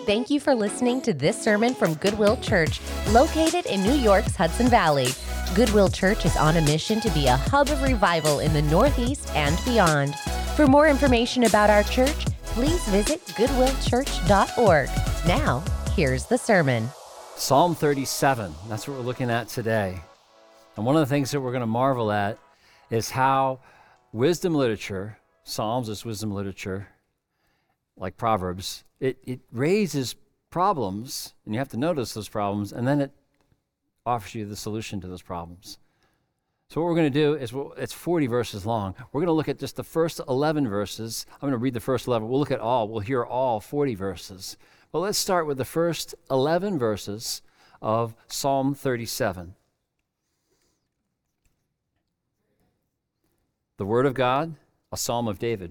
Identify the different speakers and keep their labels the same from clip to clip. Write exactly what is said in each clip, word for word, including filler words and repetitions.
Speaker 1: Thank you for listening to this sermon from Goodwill Church, located in New York's Hudson Valley. Goodwill Church is on a mission to be a hub of revival in the Northeast and beyond. For more information about our church, please visit goodwill church dot org. Now, here's the sermon.
Speaker 2: Psalm thirty-seven, that's what we're looking at today. And one of the things that we're going to marvel at is how wisdom literature, Psalms is wisdom literature, like Proverbs, it, it raises problems, and you have to notice those problems, and then it offers you the solution to those problems. So what we're going to do is, we'll, it's forty verses long. We're going to look at just the first eleven verses. I'm going to read the first eleven. We'll look at all. We'll hear all forty verses. But let's start with the first eleven verses of Psalm thirty-seven. The Word of God, a Psalm of David.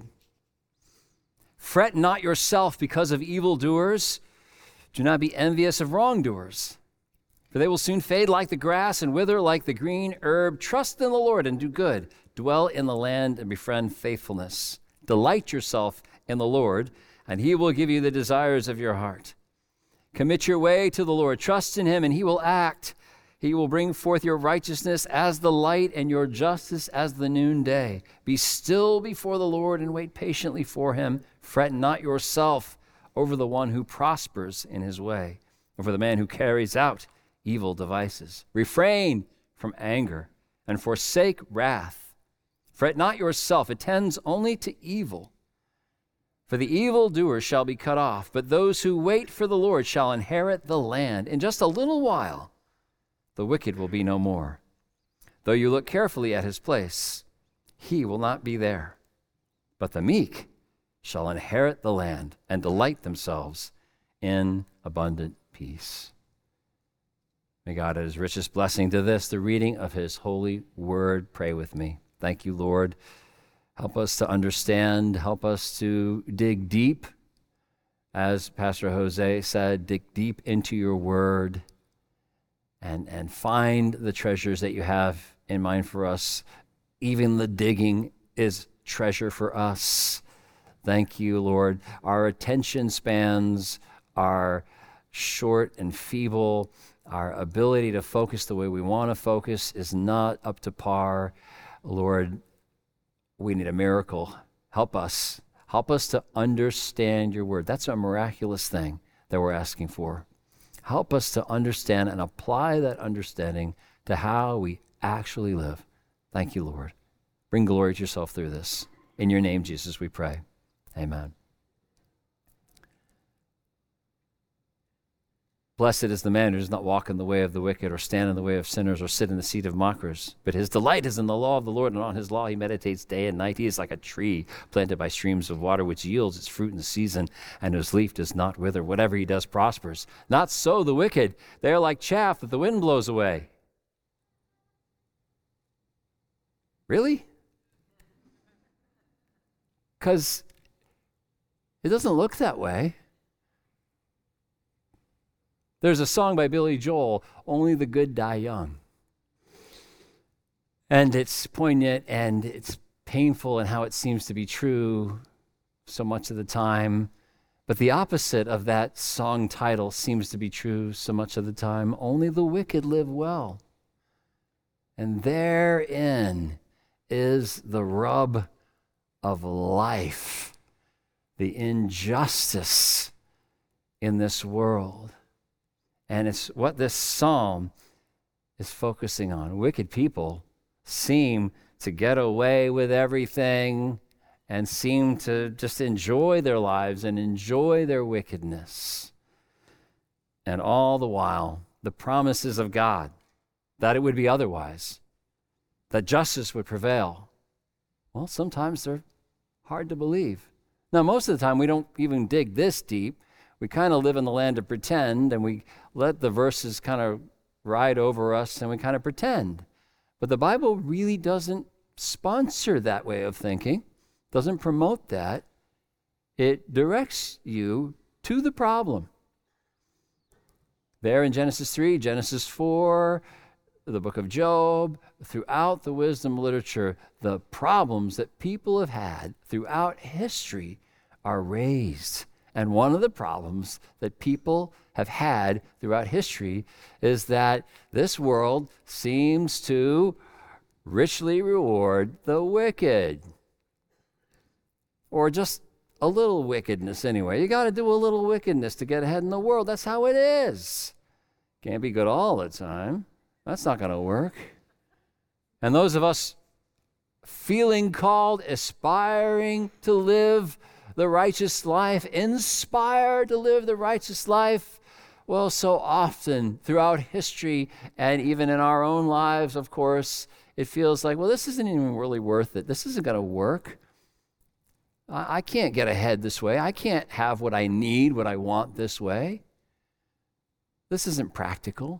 Speaker 2: Fret not yourself because of evildoers. Do not be envious of wrongdoers, for they will soon fade like the grass and wither like the green herb. Trust in the Lord and do good. Dwell in the land and befriend faithfulness. Delight yourself in the Lord, and he will give you the desires of your heart. Commit your way to the Lord. Trust in him, and he will act. He will bring forth your righteousness as the light and your justice as the noonday. Be still before the Lord and wait patiently for him. Fret not yourself over the one who prospers in his way, over the man who carries out evil devices. Refrain from anger and forsake wrath. Fret not yourself. It tends only to evil. For the evildoer shall be cut off, but those who wait for the Lord shall inherit the land. In just a little while, the wicked will be no more. Though you look carefully at his place, he will not be there. But the meek shall inherit the land and delight themselves in abundant peace. May God add his richest blessing to this, the reading of his holy word. Pray with me. Thank you, Lord. Help us to understand. Help us to dig deep. As Pastor Jose said, dig deep into your word and, and find the treasures that you have in mind for us. Even the digging is treasure for us. Thank you, Lord. Our attention spans are short and feeble. Our ability to focus the way we want to focus is not up to par. Lord, we need a miracle. Help us. Help us to understand your word. That's a miraculous thing that we're asking for. Help us to understand and apply that understanding to how we actually live. Thank you, Lord. Bring glory to yourself through this. In your name, Jesus, we pray. Amen. Blessed is the man who does not walk in the way of the wicked, or stand in the way of sinners, or sit in the seat of mockers. But his delight is in the law of the Lord, and on his law he meditates day and night. He is like a tree planted by streams of water, which yields its fruit in season, and whose leaf does not wither. Whatever he does prospers. Not so the wicked. They are like chaff that the wind blows away. Really? Because it doesn't look that way. There's a song by Billy Joel, Only the Good Die Young. And it's poignant and it's painful in how it seems to be true so much of the time. But the opposite of that song title seems to be true so much of the time. Only the wicked live well. And therein is the rub of life, the injustice in this world. And it's what this psalm is focusing on. Wicked people seem to get away with everything and seem to just enjoy their lives and enjoy their wickedness. And all the while, the promises of God that it would be otherwise, that justice would prevail, well, sometimes they're hard to believe. Now, most of the time, we don't even dig this deep. We kind of live in the land of pretend, and we let the verses kind of ride over us, and we kind of pretend. But the Bible really doesn't sponsor that way of thinking, doesn't promote that. It directs you to the problem. There in Genesis three, Genesis four, the book of Job, throughout the wisdom literature, the problems that people have had throughout history are raised And one of the problems that people have had throughout history is that this world seems to richly reward the wicked. Or just a little wickedness anyway. You got to do a little wickedness to get ahead in the world. That's how it is. Can't be good all the time. That's not going to work. And those of us feeling called, aspiring to live the righteous life, inspired to live the righteous life, well, so often throughout history and even in our own lives, of course, it feels like, well, this isn't even really worth it. This isn't going to work. I, I can't get ahead this way. I can't have what I need, what I want this way. This isn't practical.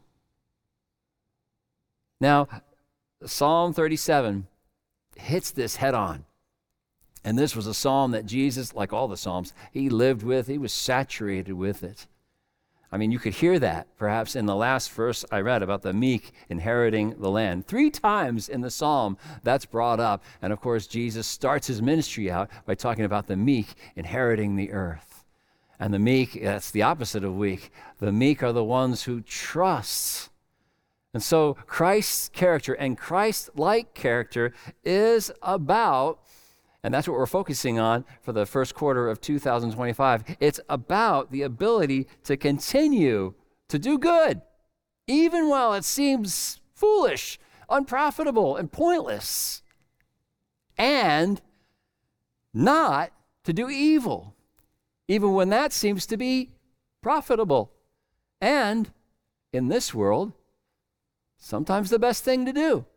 Speaker 2: Now, Psalm thirty-seven hits this head on. And this was a psalm that Jesus, like all the psalms, he lived with. He was saturated with it. I mean, you could hear that perhaps in the last verse I read about the meek inheriting the land. Three times in the psalm that's brought up. And of course, Jesus starts his ministry out by talking about the meek inheriting the earth. And the meek, that's the opposite of weak. The meek are the ones who trust. And so Christ's character and Christ-like character is about, and that's what we're focusing on for the first quarter of two thousand twenty-five. It's about the ability to continue to do good, even while it seems foolish, unprofitable, and pointless, and not to do evil, even when that seems to be profitable. And in this world, sometimes the best thing to do.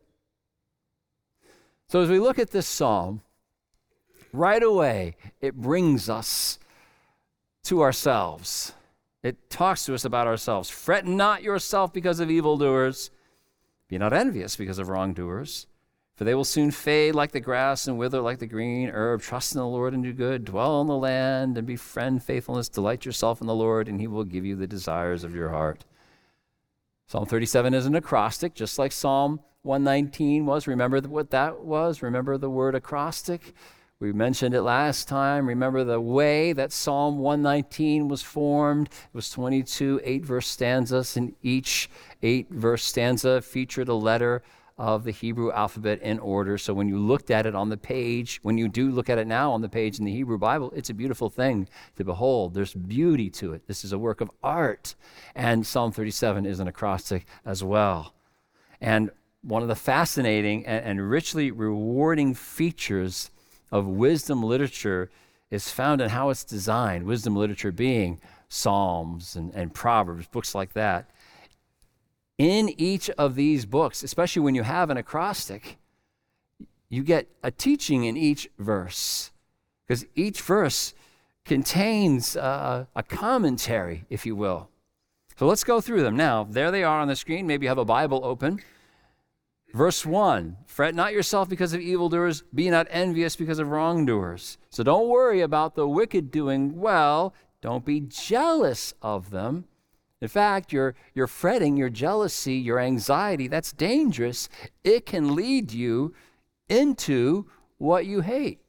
Speaker 2: So as we look at this psalm, right away, it brings us to ourselves. It talks to us about ourselves. Fret not yourself because of evildoers. Be not envious because of wrongdoers. For they will soon fade like the grass and wither like the green herb. Trust in the Lord and do good. Dwell in the land and befriend faithfulness. Delight yourself in the Lord, and he will give you the desires of your heart. Psalm thirty-seven is an acrostic, just like Psalm one nineteen was. Remember what that was? Remember the word acrostic? We mentioned it last time. Remember the way that Psalm one nineteen was formed? It was twenty-two eight-verse stanzas, and each eight-verse stanza featured a letter of the Hebrew alphabet in order. So when you looked at it on the page, when you do look at it now on the page in the Hebrew Bible, it's a beautiful thing to behold. There's beauty to it. This is a work of art. And Psalm thirty-seven is an acrostic as well. And one of the fascinating and, and richly rewarding features of wisdom literature is found in how it's designed. Wisdom literature being Psalms and, and Proverbs, books like that. In each of these books, especially when you have an acrostic, you get a teaching in each verse, because each verse contains uh, a commentary, if you will. So let's go through them. Now, there they are on the screen. Maybe you have a Bible open. Verse one, fret not yourself because of evildoers, be not envious because of wrongdoers. So don't worry about the wicked doing well. Don't be jealous of them. In fact, your, your fretting, your jealousy, your anxiety, that's dangerous. It can lead you into what you hate.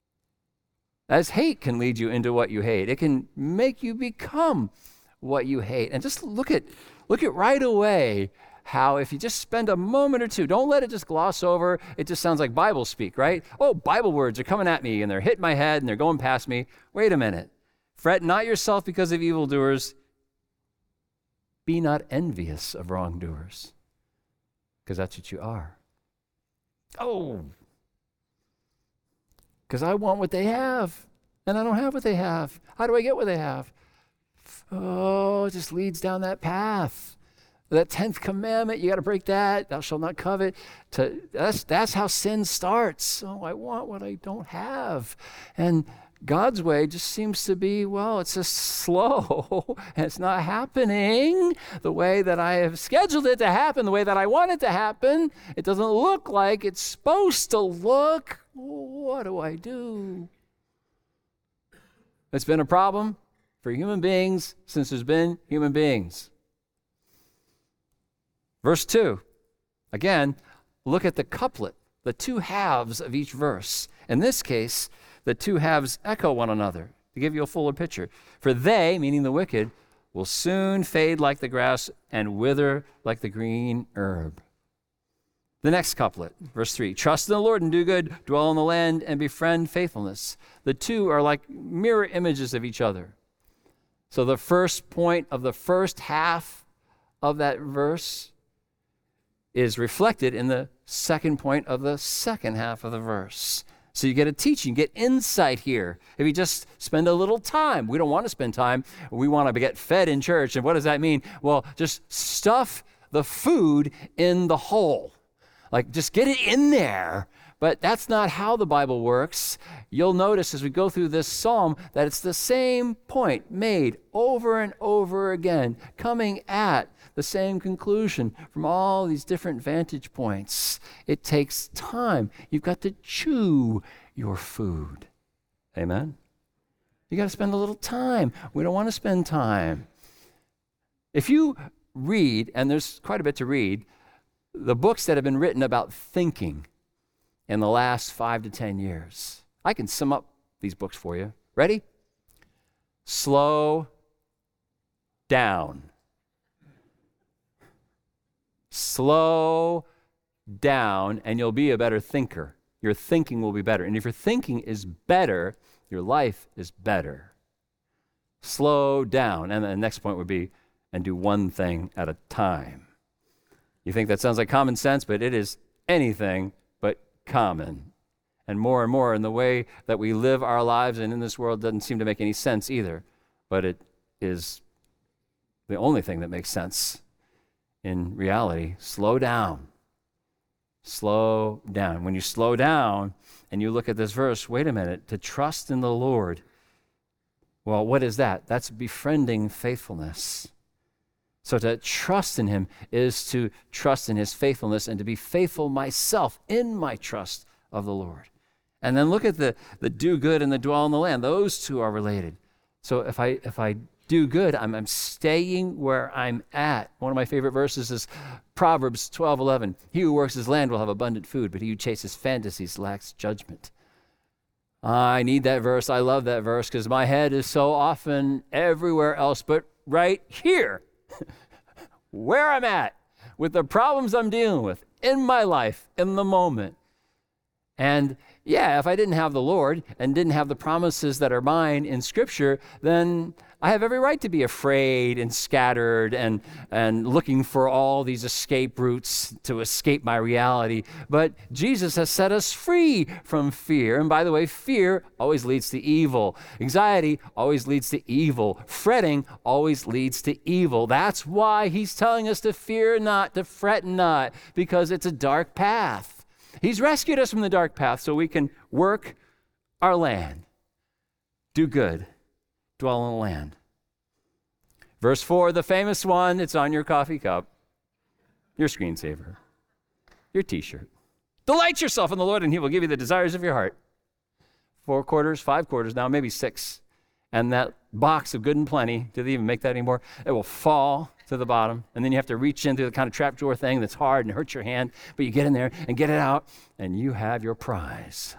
Speaker 2: As hate can lead you into what you hate. It can make you become what you hate. And just look at, look at right away how if you just spend a moment or two, don't let it just gloss over. It just sounds like Bible speak, right? Oh, Bible words are coming at me and they're hitting my head and they're going past me. Wait a minute. Fret not yourself because of evildoers. Be not envious of wrongdoers, because that's what you are. Oh, because I want what they have, and I don't have what they have. How do I get what they have? Oh, it just leads down that path. That tenth commandment, you got to break that. Thou shalt not covet. To, that's, that's how sin starts. Oh, I want what I don't have. And God's way just seems to be, well, it's just slow, and it's not happening the way that I have scheduled it to happen, the way that I want it to happen. It doesn't look like it's supposed to look. What do I do? It's been a problem for human beings since there's been human beings. Verse two, again, look at the couplet, the two halves of each verse. In this case, the two halves echo one another. to give you a fuller picture. For they, meaning the wicked, will soon fade like the grass and wither like the green herb. The next couplet, verse three, trust in the Lord and do good, dwell in the land and befriend faithfulness. The two are like mirror images of each other. So the first point of the first half of that verse is reflected in the second point of the second half of the verse. So you get a teaching, you get insight here. If you just spend a little time, we don't want to spend time, we want to get fed in church. And what does that mean? Well, just stuff the food in the hole. Like, just get it in there. But that's not how the Bible works. You'll notice as we go through this psalm that it's the same point made over and over again, coming at the same conclusion from all these different vantage points. It takes time. You've got to chew your food. Amen? You got to spend a little time. We don't want to spend time. If you read, and there's quite a bit to read, the books that have been written about thinking in the last five to ten years. I can sum up these books for you. Ready? Slow down. Slow down, and you'll be a better thinker. Your thinking will be better. And if your thinking is better, your life is better. Slow down. And the next point would be, and do one thing at a time. You think that sounds like common sense, but it is anything but common. And more and more in the way that we live our lives and in this world doesn't seem to make any sense either. But it is the only thing that makes sense in reality. Slow down. Slow down. When you slow down and you look at this verse, wait a minute, to trust in the Lord. Well, what is that? That's befriending faithfulness. So to trust in him is to trust in his faithfulness and to be faithful myself in my trust of the Lord. And then look at the, the do good and the dwell in the land. Those two are related. So if I if I do good, I'm, I'm staying where I'm at. One of my favorite verses is Proverbs twelve eleven. He who works his land will have abundant food, but he who chases fantasies lacks judgment. I need that verse. I love that verse because my head is so often everywhere else but right here. Where I'm at, with the problems I'm dealing with in my life, in the moment. And yeah, if I didn't have the Lord and didn't have the promises that are mine in Scripture, then I have every right to be afraid and scattered and, and looking for all these escape routes to escape my reality. But Jesus has set us free from fear. And by the way, fear always leads to evil. Anxiety always leads to evil. Fretting always leads to evil. That's why he's telling us to fear not, to fret not, because it's a dark path. He's rescued us from the dark path so we can work our land, do good, dwell in the land. Verse four, the famous one, it's on your coffee cup, your screensaver, your t-shirt. Delight yourself in the Lord and he will give you the desires of your heart. Four quarters, five quarters now, maybe six. And that box of good and plenty, do they even make that anymore? It will fall to the bottom. And then you have to reach into the kind of trapdoor thing that's hard and hurts your hand. But you get in there and get it out and you have your prize.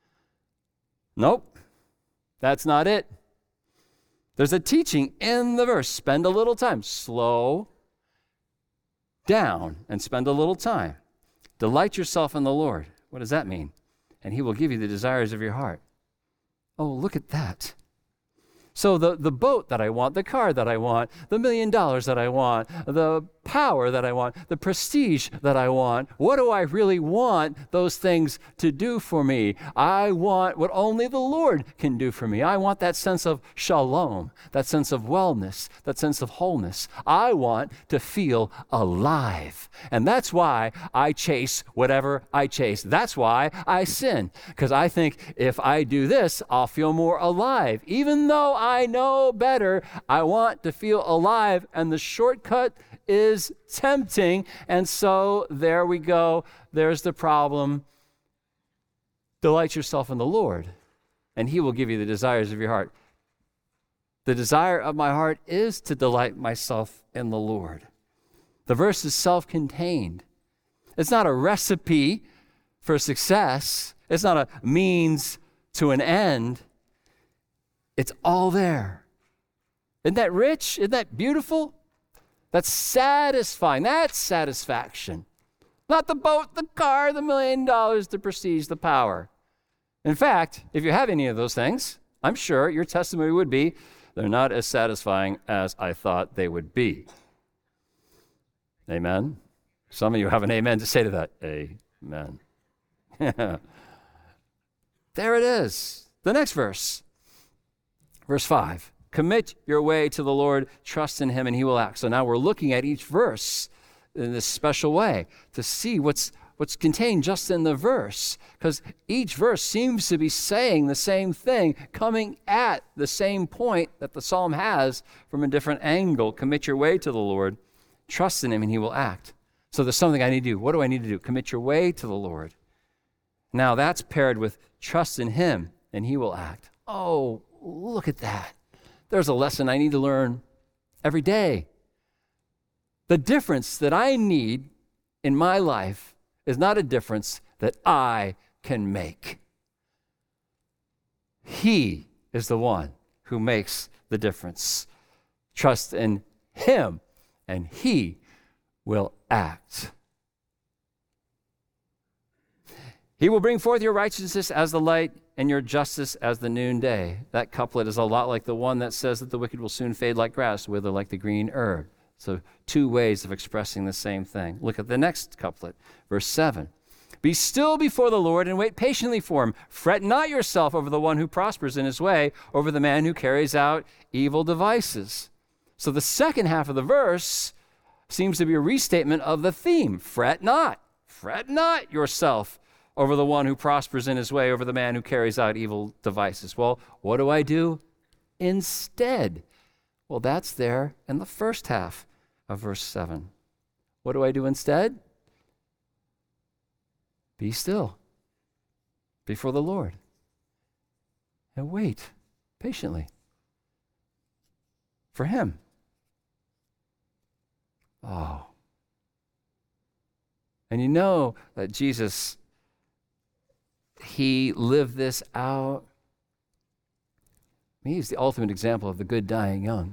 Speaker 2: Nope, that's not it. There's a teaching in the verse. Spend a little time. Slow down and spend a little time. Delight yourself in the Lord. What does that mean? And he will give you the desires of your heart. Oh, look at that. So the, the boat that I want, the car that I want, the million dollars that I want, the power that I want, the prestige that I want, what do I really want those things to do for me? I want what only the Lord can do for me. I want that sense of shalom, that sense of wellness, that sense of wholeness. I want to feel alive. And that's why I chase whatever I chase. That's why I sin. Because I think if I do this, I'll feel more alive. Even though I know better, I want to feel alive. And the shortcut is tempting. And so there we go. There's the problem. Delight yourself in the Lord, and he will give you the desires of your heart. The desire of my heart is to delight myself in the Lord. The verse is self-contained. It's not a recipe for success. It's not a means to an end. It's all there. Isn't that rich? Isn't that beautiful? That's satisfying. That's satisfaction. Not the boat, the car, the million dollars, the prestige, the power. In fact, if you have any of those things, I'm sure your testimony would be, they're not as satisfying as I thought they would be. Amen? Some of you have an amen to say to that. Amen. There it is. The next verse. Verse five. Commit your way to the Lord, trust in him, and he will act. So now we're looking at each verse in this special way to see what's what's contained just in the verse, because each verse seems to be saying the same thing, coming at the same point that the psalm has from a different angle. Commit your way to the Lord, trust in him, and he will act. So there's something I need to do. What do I need to do? Commit your way to the Lord. Now that's paired with trust in him, and he will act. Oh, look at that. There's a lesson I need to learn every day. The difference that I need in my life is not a difference that I can make. He is the one who makes the difference. Trust in him, and he will act. He will bring forth your righteousness as the light and your justice as the noonday. That couplet is a lot like the one that says that the wicked will soon fade like grass, wither like the green herb. So two ways of expressing the same thing. Look at the next couplet, verse seven. Be still before the Lord and wait patiently for him. Fret not yourself over the one who prospers in his way, over the man who carries out evil devices. So the second half of the verse seems to be a restatement of the theme. Fret not. Fret not yourself over the one who prospers in his way, over the man who carries out evil devices. Well, what do I do instead? Well, that's there in the first half of verse seven. What do I do instead? Be still before the Lord and wait patiently for him. Oh. And you know that Jesus, he lived this out. He's the ultimate example of the good dying young.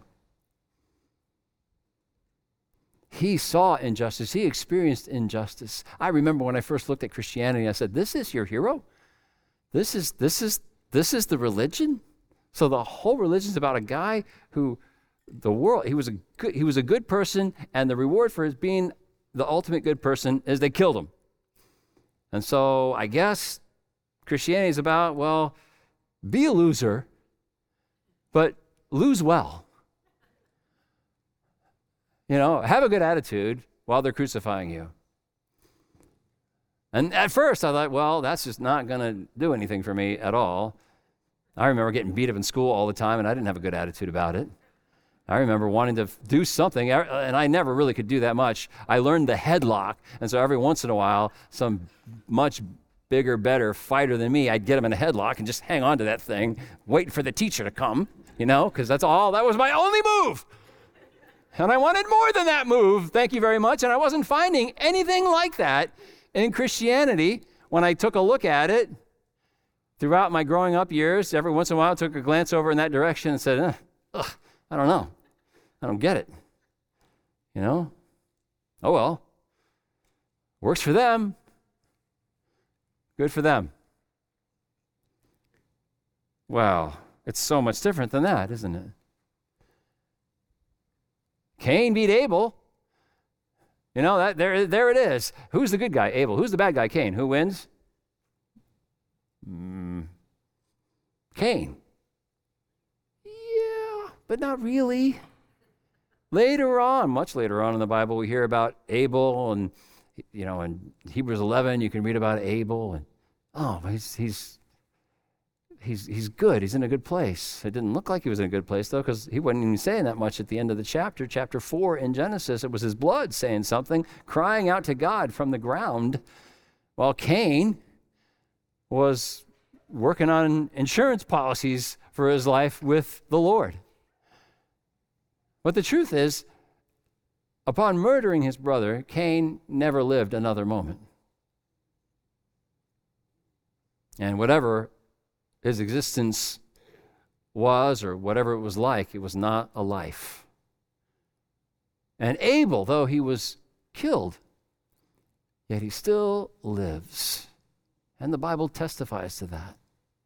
Speaker 2: He saw injustice. He experienced injustice. I remember when I first looked at Christianity, I said, this is your hero? This is this is this is the religion? So the whole religion is about a guy who the world, he was a good, he was a good person, and the reward for his being the ultimate good person is they killed him. And so I guess Christianity is about, well, be a loser, but lose well. You know, have a good attitude while they're crucifying you. And at first I thought, well, that's just not going to do anything for me at all. I remember getting beat up in school all the time, and I didn't have a good attitude about it. I remember wanting to do something, and I never really could do that much. I learned the headlock, and so every once in a while, some much bigger, better fighter than me, I'd get him in a headlock and just hang on to that thing, wait for the teacher to come, you know, because that's all, that was my only move. And I wanted more than that move, thank you very much, and I wasn't finding anything like that in Christianity when I took a look at it. Throughout my growing up years, every once in a while I took a glance over in that direction and said, eh, ugh, I don't know. I don't get it. You know? Oh well. Works for them. Good for them. Well, it's so much different than that, isn't it? Cain beat Abel. You know, that there, there it is. Who's the good guy? Abel. Who's the bad guy? Cain. Who wins? Mm, Cain. Yeah, but not really. Later on, much later on in the Bible, we hear about Abel, and you know, in Hebrews eleven, you can read about Abel, and oh, he's he's he's he's good. He's in a good place. It didn't look like he was in a good place though, because he wasn't even saying that much at the end of the chapter. Chapter four in Genesis, it was his blood saying something, crying out to God from the ground, while Cain was working on insurance policies for his life with the Lord. But the truth is, upon murdering his brother, Cain never lived another moment. And whatever his existence was, or whatever it was like, it was not a life. And Abel, though he was killed, yet he still lives. And the Bible testifies to that.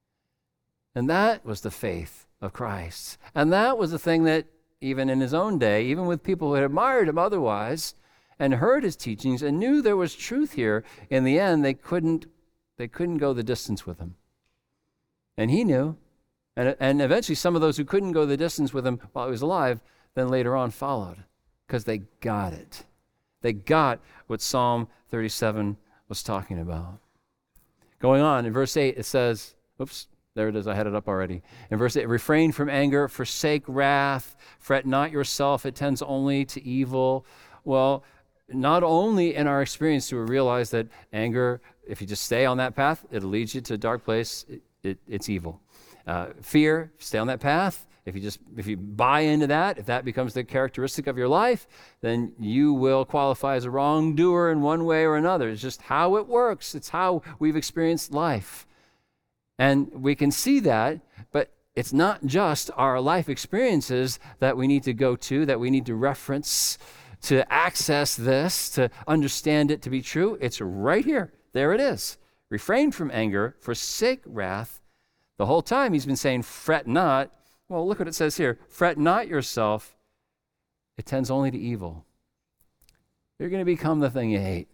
Speaker 2: And that was the faith of Christ. And that was the thing that even in his own day, even with people who had admired him otherwise and heard his teachings and knew there was truth here, in the end, they couldn't, they couldn't go the distance with him. And he knew. And, and eventually some of those who couldn't go the distance with him while he was alive, then later on followed because they got it. They got what Psalm thirty-seven was talking about. Going on, in verse eight, it says, oops, there it is, I had it up already. In verse eight, refrain from anger, forsake wrath, fret not yourself, it tends only to evil. Well, not only in our experience do we realize that anger, if you just stay on that path, it'll lead you to a dark place, it, it, it's evil. Uh, fear, stay on that path. If you just if you buy into that, if that becomes the characteristic of your life, then you will qualify as a wrongdoer in one way or another. It's just how it works. It's how we've experienced life. And we can see that, but it's not just our life experiences that we need to go to, that we need to reference to access this, to understand it to be true. It's right here. There it is. Refrain from anger, forsake wrath. The whole time he's been saying, fret not. Well, look what it says here. Fret not yourself. It tends only to evil. You're going to become the thing you hate.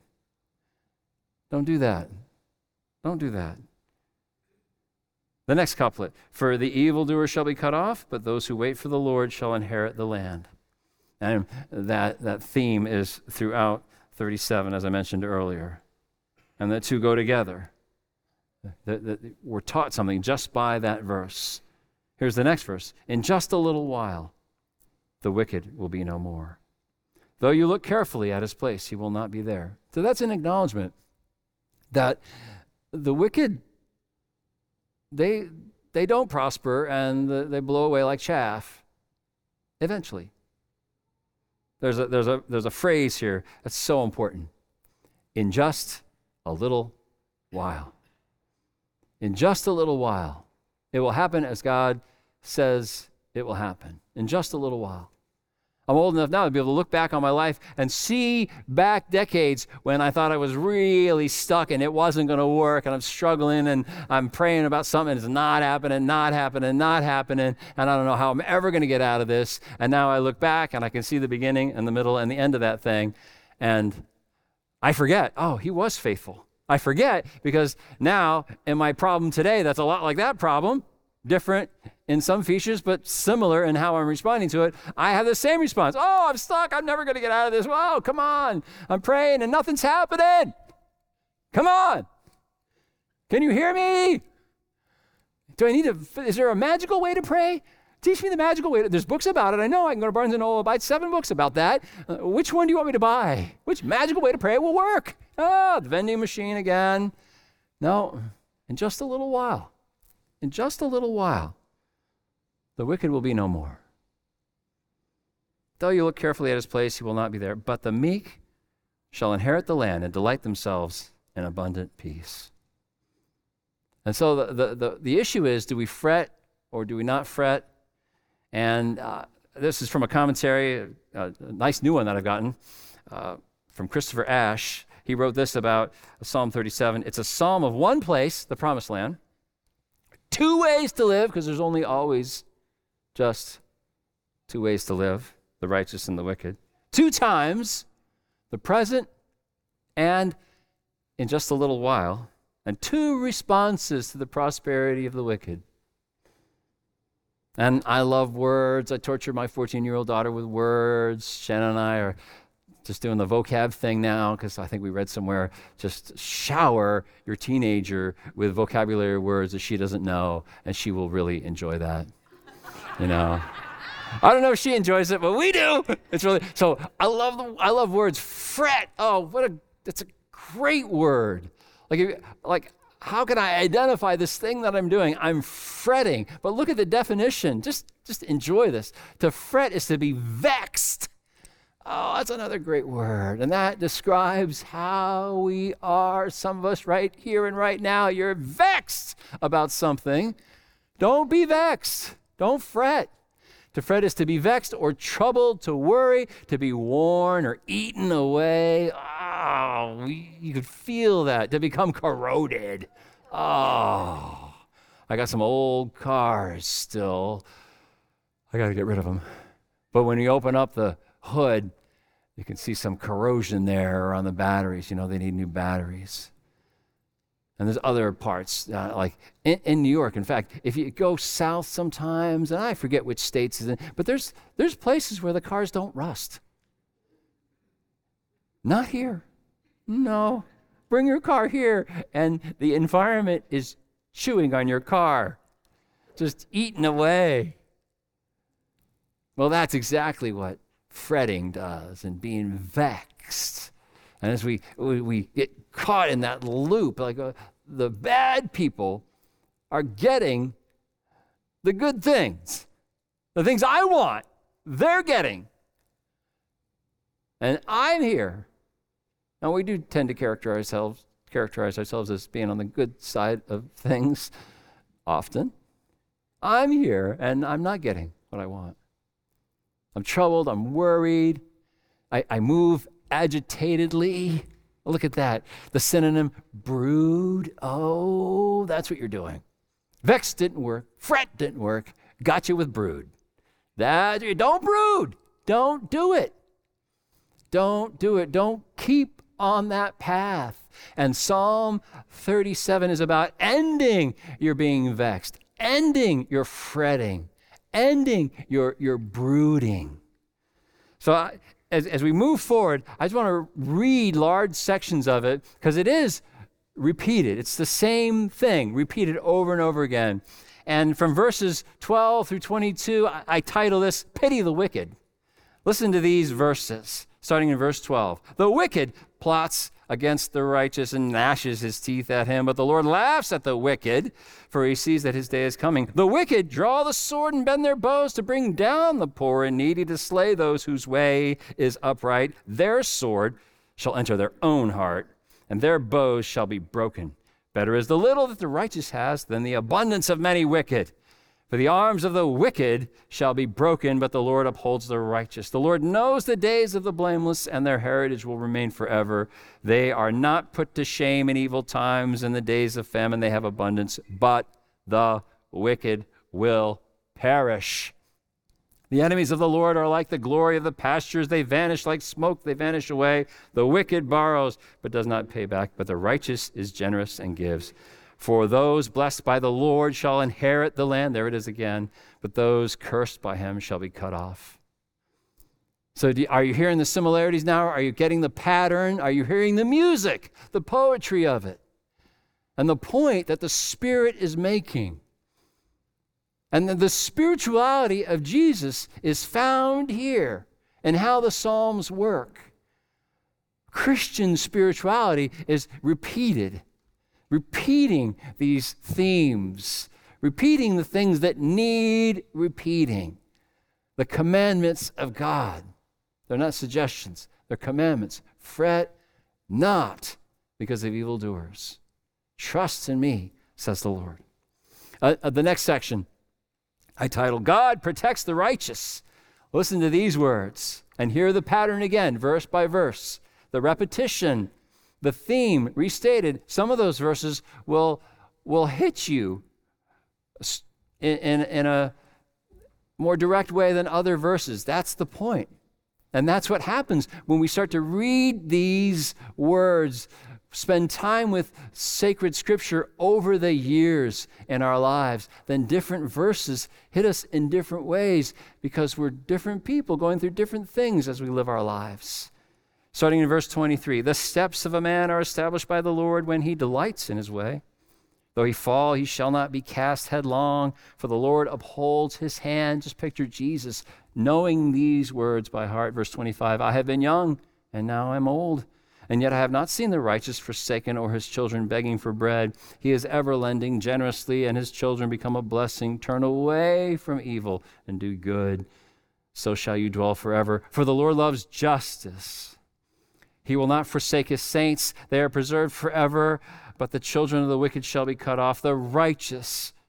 Speaker 2: Don't do that. Don't do that. The next couplet. For the evildoer shall be cut off, but those who wait for the Lord shall inherit the land. And that, that theme is throughout thirty-seven, as I mentioned earlier. And the two go together. The, the, we're taught something just by that verse. Here's the next verse. In just a little while, the wicked will be no more. Though you look carefully at his place, he will not be there. So that's an acknowledgement that the wicked, they they don't prosper and the, they blow away like chaff eventually. There's a, there's a, there's a phrase here that's so important. In just a little while. In just a little while. It will happen as God says it will happen. In just a little while. I'm old enough now to be able to look back on my life and see back decades when I thought I was really stuck and it wasn't going to work and I'm struggling and I'm praying about something and it's not happening, not happening, not happening, and I don't know how I'm ever going to get out of this. And now I look back and I can see the beginning and the middle and the end of that thing. And I forget, oh, he was faithful. I forget because now in my problem today, that's a lot like that problem, different in some features, but similar in how I'm responding to it. I have the same response. Oh, I'm stuck. I'm never going to get out of this. Whoa, come on. I'm praying and nothing's happening. Come on. Can you hear me? Do I need to, is there a magical way to pray? Teach me the magical way. There's books about it. I know I can go to Barnes and Noble, buy seven books about that. Uh, which one do you want me to buy? Which magical way to pray will work? Oh, the vending machine again. No, in just a little while, in just a little while, the wicked will be no more. Though you look carefully at his place, he will not be there. But the meek shall inherit the land and delight themselves in abundant peace. And so the, the, the, the issue is, do we fret or do we not fret? And uh, this is from a commentary, a, a nice new one that I've gotten, uh, from Christopher Ash. He wrote this about Psalm thirty-seven. It's a psalm of one place, the promised land, two ways to live, because there's only always just two ways to live, the righteous and the wicked. Two times, the present and in just a little while, and two responses to the prosperity of the wicked. And I love words. I torture my fourteen-year-old daughter with words. Shannon and I are just doing the vocab thing now because I think we read somewhere, just shower your teenager with vocabulary words that she doesn't know, and she will really enjoy that. You know, I don't know if she enjoys it, but we do. It's really, so I love the, I love words. Fret. Oh, what a, that's a great word. Like, if, like, how can I identify this thing that I'm doing? I'm fretting. But look at the definition. Just, just enjoy this. To fret is to be vexed. Oh, that's another great word. And that describes how we are, some of us right here and right now. You're vexed about something. Don't be vexed. Don't Don't fret. To fret is to be vexed or troubled, to worry, to be worn or eaten away. Oh, you could feel that, to become corroded. Oh, I got some old cars still. I got to get rid of them. But when you open up the hood, you can see some corrosion there on the batteries. You know, they need new batteries. And there's other parts, uh, like in, in New York. In fact, if you go south sometimes, and I forget which states it's in, but there's there's places where the cars don't rust. Not here. No. Bring your car here, and the environment is chewing on your car, just eating away. Well, that's exactly what fretting does and being vexed. And as we, we, we get caught in that loop, like uh, the bad people are getting the good things. The things I want, they're getting. And I'm here. And we do tend to characterize ourselves, characterize ourselves as being on the good side of things often. I'm here, and I'm not getting what I want. I'm troubled, I'm worried, I, I move agitatedly. Look at that. The synonym brood. Oh, that's what you're doing. Vex didn't work. Fret didn't work. Got you with brood. That, don't brood. Don't do it. Don't do it. Don't keep on that path. And Psalm thirty-seven is about ending your being vexed, ending your fretting, ending your, your brooding. So I, As, as we move forward, I just want to read large sections of it because it is repeated. It's the same thing, repeated over and over again. And from verses twelve through twenty-two, I, I title this, Pity the Wicked. Listen to these verses, starting in verse twelve. The wicked plots against the righteous and gnashes his teeth at him, but the Lord laughs at the wicked, for he sees that his day is coming. The wicked draw the sword and bend their bows to bring down the poor and needy, to slay those whose way is upright. Their sword shall enter their own heart, and their bows shall be broken. Better is the little that the righteous has than the abundance of many wicked. For the arms of the wicked shall be broken, but the Lord upholds the righteous. The Lord knows the days of the blameless, and their heritage will remain forever. They are not put to shame in evil times. In the days of famine they have abundance, but the wicked will perish. The enemies of the Lord are like the glory of the pastures. They vanish like smoke. They vanish away. The wicked borrows, but does not pay back. But the righteous is generous and gives. For those blessed by the Lord shall inherit the land. There it is again. But those cursed by him shall be cut off. So do, are you hearing the similarities now? Are you getting the pattern? Are you hearing the music, the poetry of it? And the point that the Spirit is making. And the, the spirituality of Jesus is found here in how the Psalms work. Christian spirituality is repeated. Repeating these themes, repeating the things that need repeating. The commandments of God. They're not suggestions, they're commandments. Fret not because of evildoers. Trust in me, says the Lord. Uh, uh, the next section, I titled, God Protects the Righteous. Listen to these words and hear the pattern again, verse by verse. The repetition. The theme restated. Some of those verses will, will hit you in, in, in a more direct way than other verses. That's the point. And that's what happens when we start to read these words, spend time with sacred scripture over the years in our lives. Then different verses hit us in different ways because we're different people going through different things as we live our lives. Starting in verse twenty-three, the steps of a man are established by the Lord when he delights in his way. Though he fall, he shall not be cast headlong, for the Lord upholds his hand. Just picture Jesus knowing these words by heart. Verse twenty-five, I have been young, and now I'm old, and yet I have not seen the righteous forsaken or his children begging for bread. He is ever lending generously, and his children become a blessing. Turn away from evil and do good. So shall you dwell forever. For the Lord loves justice. He will not forsake his saints. They are preserved forever, but the children of the wicked shall be cut off. The righteous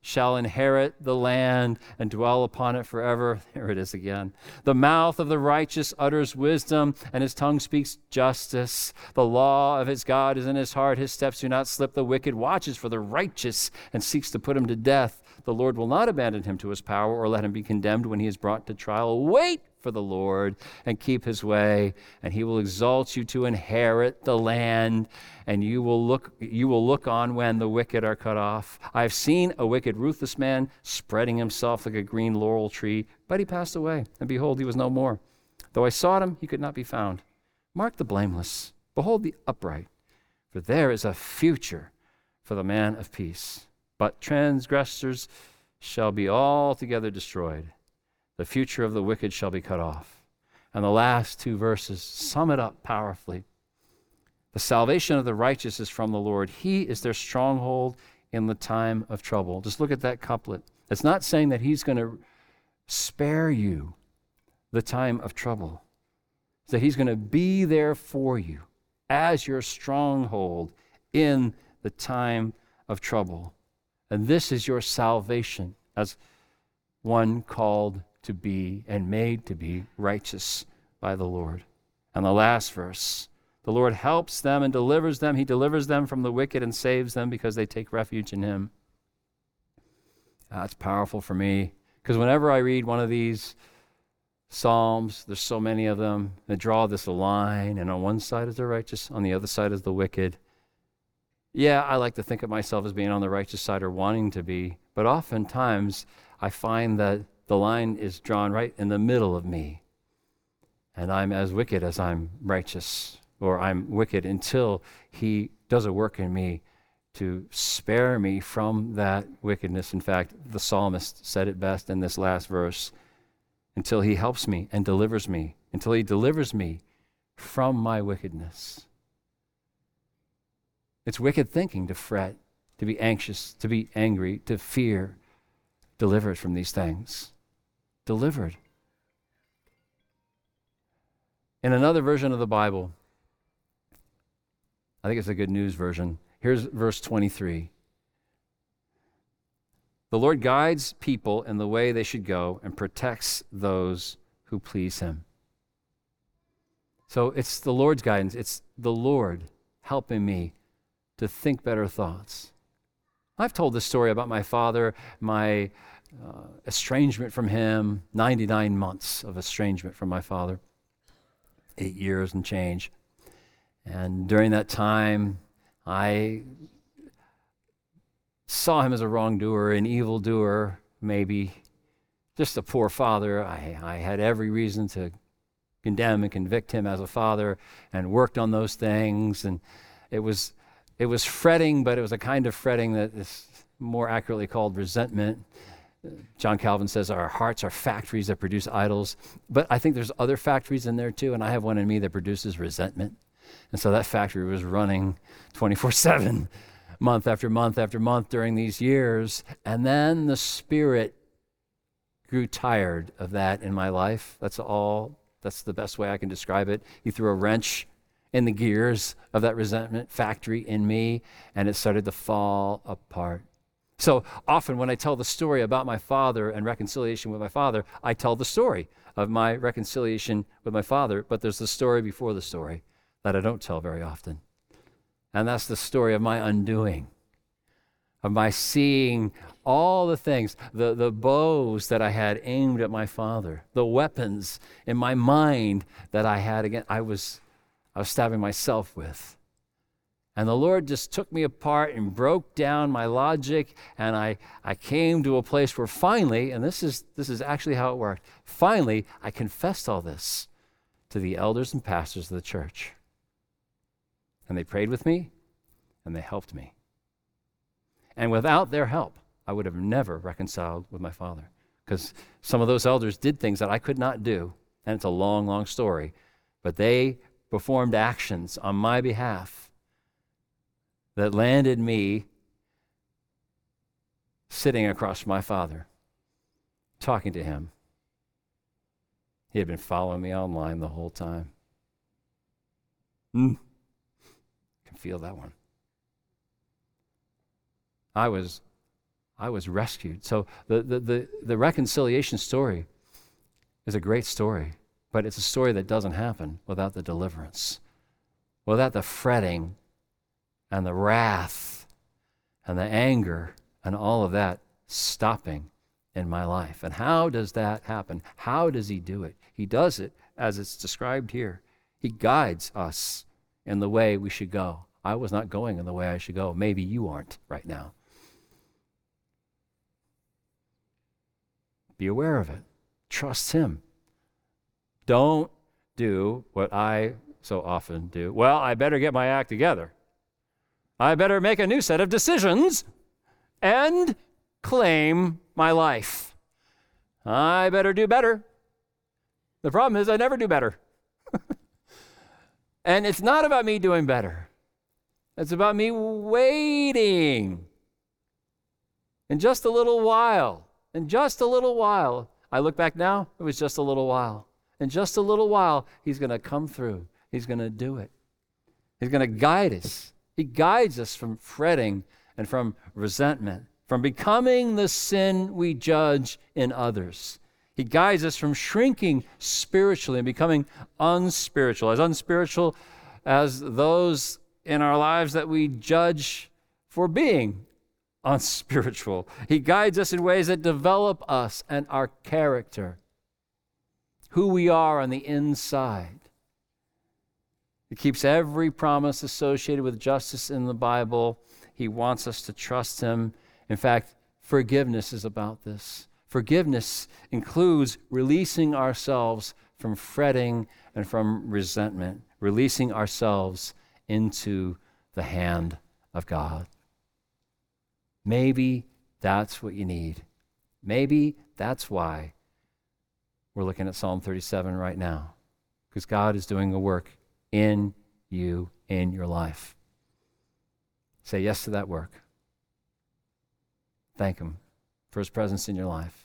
Speaker 2: shall inherit the land and dwell upon it forever. There it is again. The mouth of the righteous utters wisdom, and his tongue speaks justice. The law of his God is in his heart. His steps do not slip. The wicked watches for the righteous and seeks to put him to death. The Lord will not abandon him to his power or let him be condemned when he is brought to trial. Wait for the Lord and keep his way, and he will exalt you to inherit the land, and you will look you will look on when the wicked are cut off. I have seen a wicked, ruthless man spreading himself like a green laurel tree, but he passed away, and behold, he was no more. Though I sought him, he could not be found. Mark the blameless, behold the upright, for there is a future for the man of peace. But transgressors shall be altogether destroyed. The future of the wicked shall be cut off. And the last two verses sum it up powerfully. The salvation of the righteous is from the Lord. He is their stronghold in the time of trouble. Just look at that couplet. It's not saying that he's going to spare you the time of trouble. It's that he's going to be there for you as your stronghold in the time of trouble. And this is your salvation as one called to be and made to be righteous by the Lord. And the last verse, the Lord helps them and delivers them. He delivers them from the wicked and saves them because they take refuge in him. That's powerful for me, because whenever I read one of these Psalms, there's so many of them that draw this line, and on one side is the righteous, on the other side is the wicked. Yeah, I like to think of myself as being on the righteous side or wanting to be, but oftentimes I find that the line is drawn right in the middle of me, and I'm as wicked as I'm righteous, or I'm wicked until he does a work in me to spare me from that wickedness. In fact, the psalmist said it best in this last verse, until he helps me and delivers me, until he delivers me from my wickedness. It's wicked thinking to fret, to be anxious, to be angry, to fear. Delivered from these things. Delivered. In another version of the Bible, I think it's a Good News version, here's verse twenty-three. The Lord guides people in the way they should go and protects those who please him. So it's the Lord's guidance. It's the Lord helping me to think better thoughts. I've told this story about my father, my uh, estrangement from him, ninety-nine months of estrangement from my father, eight years and change. And during that time, I saw him as a wrongdoer, an evildoer, maybe just a poor father. I, I had every reason to condemn and convict him as a father, and worked on those things. And it was it was fretting, but it was a kind of fretting that is more accurately called resentment. John Calvin says our hearts are factories that produce idols, but I think there's other factories in there too, and I have one in me that produces resentment. And so that factory was running twenty-four seven, month after month after month during these years. And then the Spirit grew tired of that in my life. That's all, that's the best way I can describe it. He threw a wrench in the gears of that resentment factory in me, and it started to fall apart. So often when I tell the story about my father and reconciliation with my father, I tell the story of my reconciliation with my father, but there's the story before the story that I don't tell very often. And that's the story of my undoing, of my seeing all the things, the, the bows that I had aimed at my father, the weapons in my mind that I had again, I was, I was stabbing myself with. And the Lord just took me apart and broke down my logic, and I, I came to a place where finally, and this is this is actually how it worked, finally I confessed all this to the elders and pastors of the church. And they prayed with me, and they helped me. And without their help, I would have never reconciled with my father, because some of those elders did things that I could not do, and it's a long, long story, but they performed actions on my behalf that landed me sitting across from my father, talking to him. He had been following me online the whole time. Mm. Can feel that one. I was I was rescued. So the, the, the, the reconciliation story is a great story, but it's a story that doesn't happen without the deliverance, without the fretting and the wrath and the anger and all of that stopping in my life. And how does that happen? How does he do it? He does it as it's described here. He guides us in the way we should go. I was not going in the way I should go. Maybe you aren't right now. Be aware of it. Trust him. Don't do what I so often do. Well, I better get my act together. I better make a new set of decisions and claim my life. I better do better. The problem is I never do better. And it's not about me doing better. It's about me waiting. In just a little while, in just a little while, I look back now, it was just a little while. In just a little while, he's going to come through. He's going to do it. He's going to guide us. He guides us from fretting and from resentment, from becoming the sin we judge in others. He guides us from shrinking spiritually and becoming unspiritual, as unspiritual as those in our lives that we judge for being unspiritual. He guides us in ways that develop us and our character, who we are on the inside. He keeps every promise associated with justice in the Bible. He wants us to trust him. In fact, forgiveness is about this. Forgiveness includes releasing ourselves from fretting and from resentment, releasing ourselves into the hand of God. Maybe that's what you need. Maybe that's why we're looking at Psalm thirty-seven right now, because God is doing a work in you, in your life. Say yes to that work. Thank him for his presence in your life.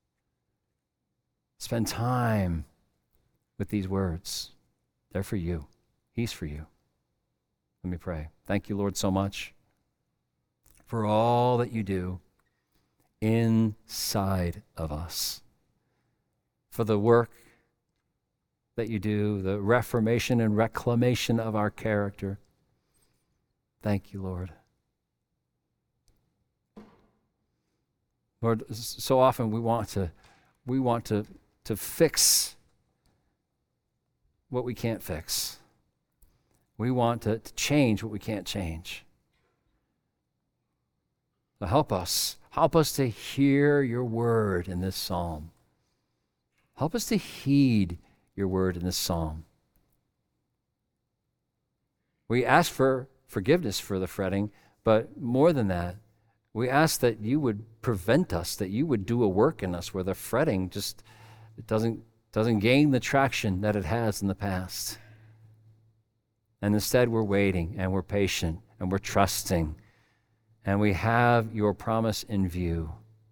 Speaker 2: Spend time with these words. They're for you. He's for you. Let me pray. Thank you, Lord, so much for all that you do inside of us, for the work that you do, the reformation and reclamation of our character. Thank you, Lord. Lord, so often we want to we want to to fix what we can't fix. We want to, to change what we can't change. So help us. Help us to hear your word in this psalm. Help us to heed your word in this psalm. We ask for forgiveness for the fretting, but more than that, we ask that you would prevent us, that you would do a work in us where the fretting just it doesn't, doesn't gain the traction that it has in the past. And instead we're waiting and we're patient and we're trusting and we have your promise in view.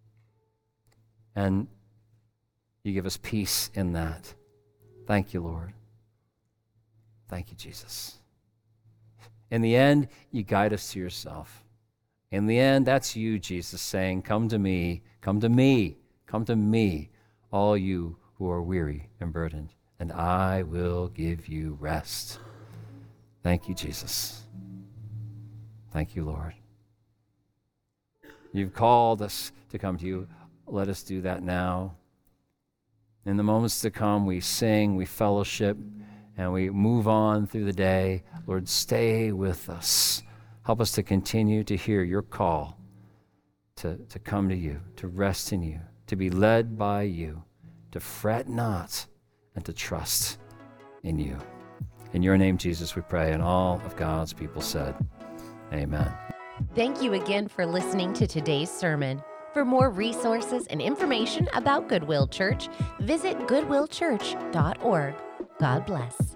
Speaker 2: And you give us peace in that. Thank you, Lord. Thank you, Jesus. In the end, you guide us to yourself. In the end, that's you, Jesus, saying, come to me, come to me, come to me, all you who are weary and burdened, and I will give you rest. Thank you, Jesus. Thank you, Lord. You've called us to come to you. Let us do that now. In the moments to come, we sing, we fellowship, and we move on through the day. Lord, stay with us. Help us to continue to hear your call to, to come to you, to rest in you, to be led by you, to fret not, and to trust in you. In your name, Jesus, we pray, and all of God's people said, amen.
Speaker 1: Thank you again for listening to today's sermon. For more resources and information about Goodwill Church, visit goodwill church dot org. God bless.